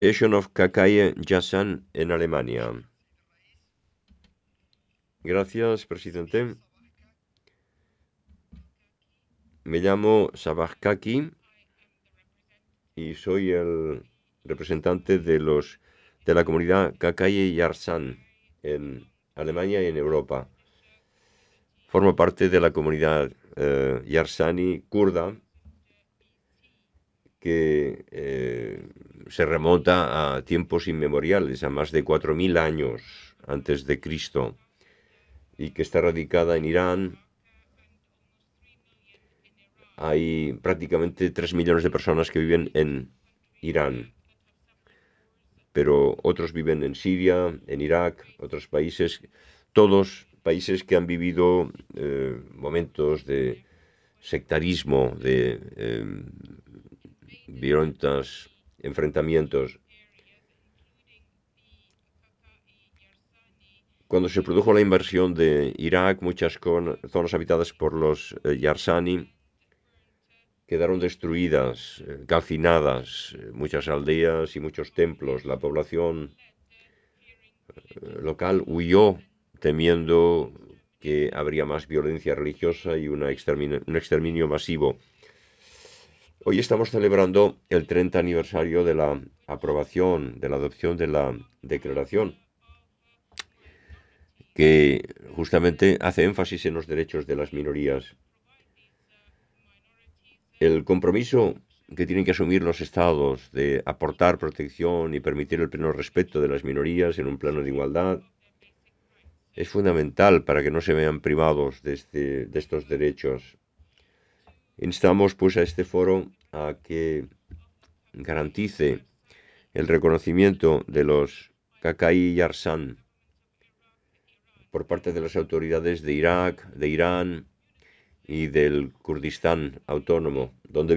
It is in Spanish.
Kakaye Yasan en Alemania. Gracias, presidente. Me llamo Sabah Kaki y soy el representante de la comunidad Kakaye Yarsan en Alemania y en Europa. Formo parte de la comunidad Yarsani kurda que se remonta a tiempos inmemoriales, a más de 4000 años antes de Cristo, y que está radicada en Irán. Hay prácticamente 3 millones de personas que viven en Irán, pero otros viven en Siria, en Irak, otros países, todos países que han vivido momentos de sectarismo, de violentos enfrentamientos. Cuando se produjo la invasión de Irak, muchas zonas habitadas por los Yarsani quedaron destruidas, calcinadas, muchas aldeas y muchos templos. La población local huyó temiendo que habría más violencia religiosa y un exterminio masivo. Hoy estamos celebrando el 30 aniversario de la aprobación, de la adopción de la Declaración, que justamente hace énfasis en los derechos de las minorías. El compromiso que tienen que asumir los estados de aportar protección y permitir el pleno respeto de las minorías en un plano de igualdad es fundamental para que no se vean privados de estos derechos. Instamos pues a este foro a que garantice el reconocimiento de los Kakai Yarsan por parte de las autoridades de Irak, de Irán y del Kurdistán autónomo, donde